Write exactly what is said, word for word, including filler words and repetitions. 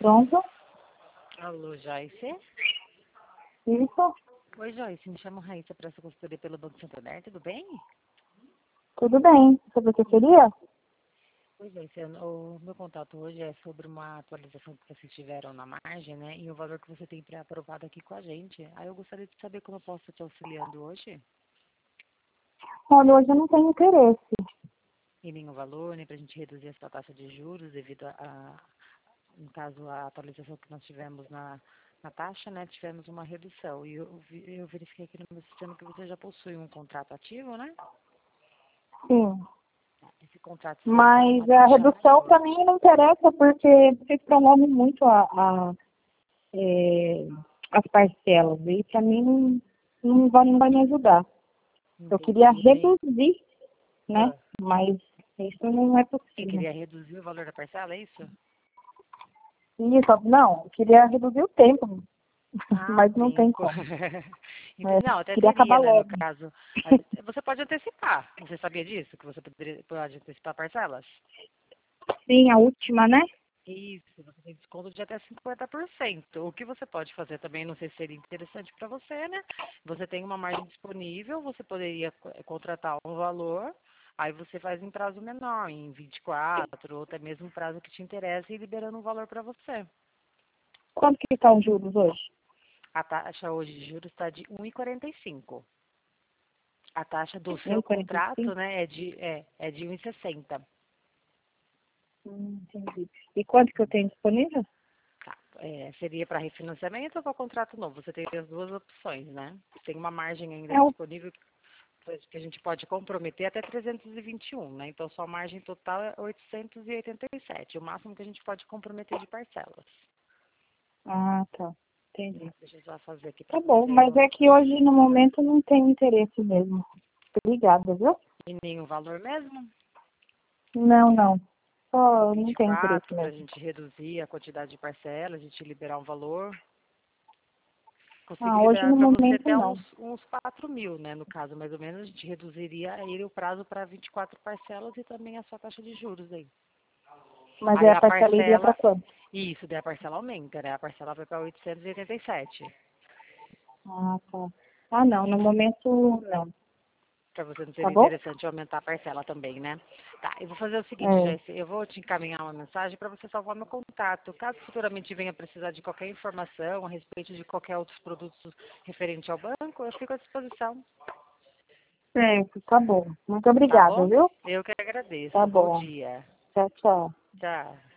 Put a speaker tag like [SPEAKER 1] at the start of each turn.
[SPEAKER 1] Pronto?
[SPEAKER 2] Alô, Joyce?
[SPEAKER 1] Isso?
[SPEAKER 2] Oi, Joyce. Me chamo Raíssa para essa consultoria pelo Banco Santander. Tudo bem?
[SPEAKER 1] Tudo bem. Sobre o que seria?
[SPEAKER 2] Oi, Joyce. eu- O meu contato hoje é sobre uma atualização que vocês tiveram na margem, né? E o valor que você tem pré-aprovado aqui com a gente. Aí eu gostaria de saber como eu posso te auxiliando hoje.
[SPEAKER 1] Olha, hoje eu não tenho interesse.
[SPEAKER 2] E nenhum valor, nem para a gente reduzir a sua taxa de juros devido a, a- no caso, a atualização que nós tivemos na, na taxa, né? Tivemos uma redução. E eu, vi- eu verifiquei aqui no meu sistema que você já possui um contrato ativo, né?
[SPEAKER 1] Sim.
[SPEAKER 2] Esse contrato seria para uma
[SPEAKER 1] Mas a
[SPEAKER 2] taxa
[SPEAKER 1] redução
[SPEAKER 2] maior.
[SPEAKER 1] para mim não interessa porque vocês promovem muito a, a, é, as parcelas. E para mim não, não, vai, não vai me ajudar. Eu queria
[SPEAKER 2] Entendi. Nem,
[SPEAKER 1] reduzir, né?
[SPEAKER 2] ah,
[SPEAKER 1] Mas isso não é
[SPEAKER 2] você
[SPEAKER 1] possível.
[SPEAKER 2] queria reduzir o valor da parcela, é isso?
[SPEAKER 1] Isso, não, eu queria reduzir o tempo,
[SPEAKER 2] Ah, o
[SPEAKER 1] mas não tem
[SPEAKER 2] tempo.
[SPEAKER 1] como.
[SPEAKER 2] Ente-
[SPEAKER 1] É,
[SPEAKER 2] Não, até
[SPEAKER 1] queria
[SPEAKER 2] teria,
[SPEAKER 1] acabar
[SPEAKER 2] né, no
[SPEAKER 1] logo.
[SPEAKER 2] caso. Até- Você pode antecipar. Você sabia disso? Que você poderia, pode antecipar parcelas?
[SPEAKER 1] Sim, a última, né?
[SPEAKER 2] Isso, você tem desconto de até cinquenta por cento. O que você pode fazer também, não sei se seria interessante para você, né? Você tem uma margem disponível, você poderia co- eh, contratar um valor, aí você faz em prazo menor, em vinte e quatro, ou até mesmo um prazo que te interessa e liberando um valor para você.
[SPEAKER 1] Quanto que estão os juros hoje?
[SPEAKER 2] A taxa hoje de juros está de um vírgula quarenta e cinco. A taxa do
[SPEAKER 1] um e
[SPEAKER 2] seu
[SPEAKER 1] quarenta e
[SPEAKER 2] contrato,
[SPEAKER 1] cinco
[SPEAKER 2] né, é de, é, é de um vírgula sessenta.
[SPEAKER 1] Hum, entendi. E quanto que eu tenho disponível?
[SPEAKER 2] Tá. É, seria para refinanciamento ou para contrato novo? Você tem as duas opções, né? Tem uma margem ainda
[SPEAKER 1] É o...
[SPEAKER 2] disponível que a gente pode comprometer até trezentos e vinte e um, né? Então, sua margem total é oitocentos e oitenta e sete, o máximo que a gente pode comprometer de parcelas.
[SPEAKER 1] Ah, tá. Entendi.
[SPEAKER 2] Deixa eu só fazer aqui para
[SPEAKER 1] Tá bom,
[SPEAKER 2] você
[SPEAKER 1] mas
[SPEAKER 2] ó,
[SPEAKER 1] é que hoje, no momento, não tenho interesse mesmo. Obrigada, viu?
[SPEAKER 2] e nenhum valor mesmo.
[SPEAKER 1] Não, não. Só não tenho interesse
[SPEAKER 2] vinte e quatro para a
[SPEAKER 1] mesmo.
[SPEAKER 2] gente reduzir a quantidade de parcelas, a gente liberar um valor. Consigo
[SPEAKER 1] Ah, hoje,
[SPEAKER 2] liberar
[SPEAKER 1] no
[SPEAKER 2] para você
[SPEAKER 1] momento,
[SPEAKER 2] até
[SPEAKER 1] não.
[SPEAKER 2] uns, uns quatro mil, né? No caso, mais ou menos, a gente reduziria aí o prazo para vinte e quatro parcelas e também a sua taxa de juros aí.
[SPEAKER 1] Mas é
[SPEAKER 2] Aí
[SPEAKER 1] a
[SPEAKER 2] a
[SPEAKER 1] parcela iria para
[SPEAKER 2] parcela,
[SPEAKER 1] quanto?
[SPEAKER 2] isso, daí a parcela aumenta, né? A parcela vai para oitocentos e oitenta e sete.
[SPEAKER 1] Ah, tá. Ah, não. No momento, não.
[SPEAKER 2] Para você não
[SPEAKER 1] Tá
[SPEAKER 2] seria
[SPEAKER 1] bom?
[SPEAKER 2] interessante aumentar a parcela também, né? Tá, eu vou fazer o seguinte,
[SPEAKER 1] É.
[SPEAKER 2] Joyce, eu vou te encaminhar uma mensagem para você salvar meu contato. Caso futuramente venha precisar de qualquer informação a respeito de qualquer outros produtos referente ao banco, eu fico à disposição,
[SPEAKER 1] Certo, tá bom. Muito
[SPEAKER 2] tá
[SPEAKER 1] obrigada,
[SPEAKER 2] bom?
[SPEAKER 1] viu?
[SPEAKER 2] Eu que
[SPEAKER 1] Tá
[SPEAKER 2] agradeço. Bom
[SPEAKER 1] bom.
[SPEAKER 2] dia.
[SPEAKER 1] Tchau, tchau.
[SPEAKER 2] Tchau.